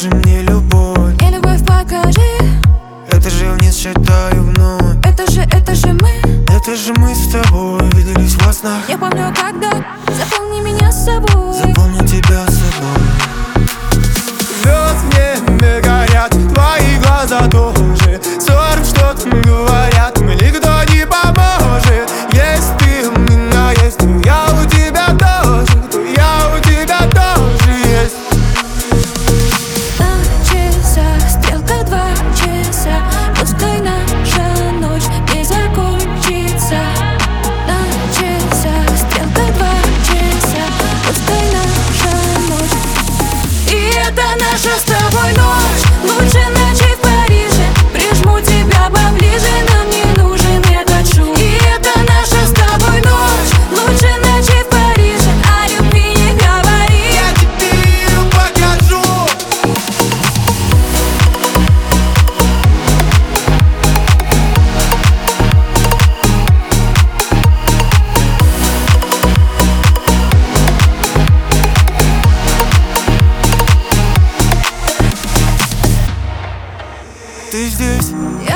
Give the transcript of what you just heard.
покажи мне любовь. И любовь покажи. Это же вниз считаю вновь. Это же мы. Это же мы с тобой виделись во снах. Я помню, когда. Запомни меня с собой. Запомни тебя с собой. Звезд в небе горят, твои глаза тоже. Ссор что-то говорят, мне никто не поможет. Есть ты у меня, есть и я у тебя тоже, то я у тебя тоже есть. На часах стрелка 2 часа. Пускай наша ночь не закончится. На часах стрелка 2 часа. Пускай наша ночь. И это наша с тобой ночь. Лучше ночи в Париже. Прижму тебя поближе, нам не нужен этот шум. И это наша с тобой ночь. Лучше ночи в Париже. О любви не говори. Я тебе ее покажу. Ты здесь, Я